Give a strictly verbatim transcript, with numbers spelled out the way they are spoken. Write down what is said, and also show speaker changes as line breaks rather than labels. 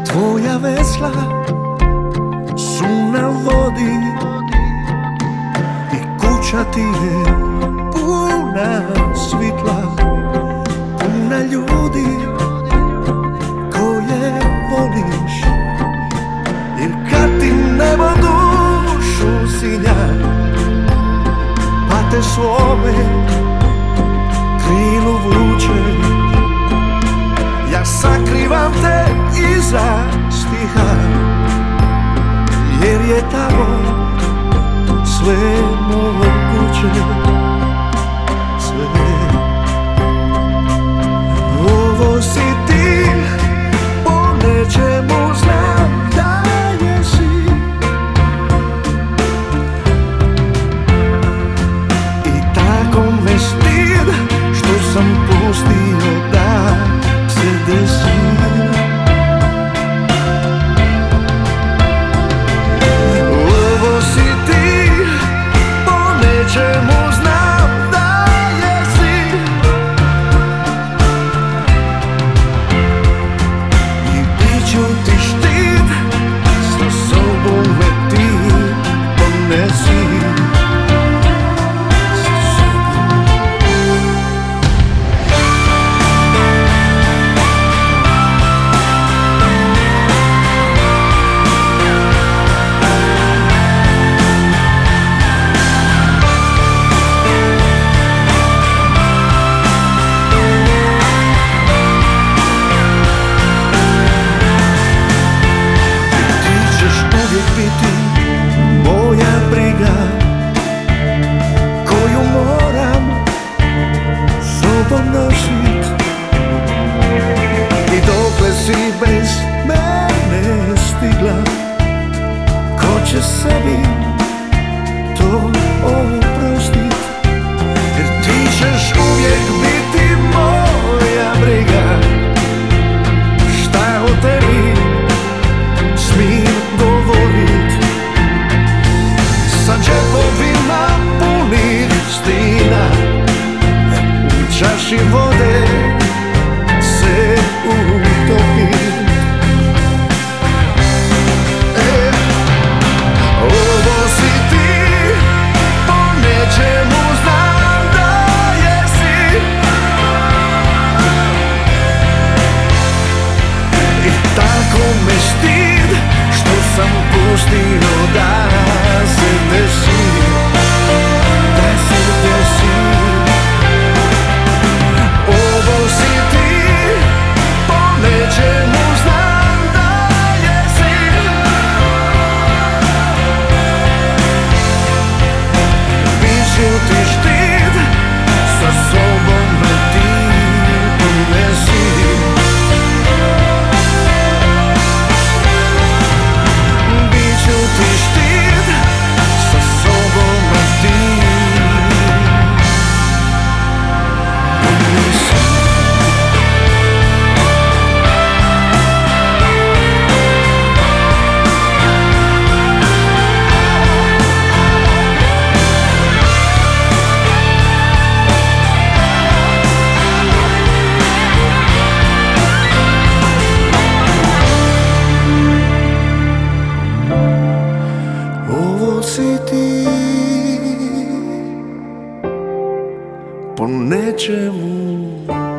Tvoja vesla su na vodi i kuća ti je puna svitla, puna ljudi koje voliš. Jer kad ti nebo dušu sinja, pa te svome krilu vuče, ja sakrivam te iza stiha, jer je tamo sve moguće, sve. Ovo si ti, po nečemu znam da jesi, i tako me stid što sam pustio da se desi. Ovo si ti, po nečemu znam da jesi, i bit ću ti štit, sa sobom me ti ponesi. Moja briga koju moram sobom nosit, i dokle si bez mene stigla, ko će sebi to oprostit? Jer ti ćeš uvijek biti moja briga, šta o tebi smijem govorit, sa džepovima punih stina, u čaši vode se utopim. E, ovo si ti, po nečemu znam da jesi, i tako me stid što sam pustio da se desi, da se desi. Ovo si ti, po nečemu znam da jesi, bit ću ti štit, sa sobom me ti ponesi. Bit ću ti štit, sa sobom me ti ponesi. Ovo si ti, po nečemu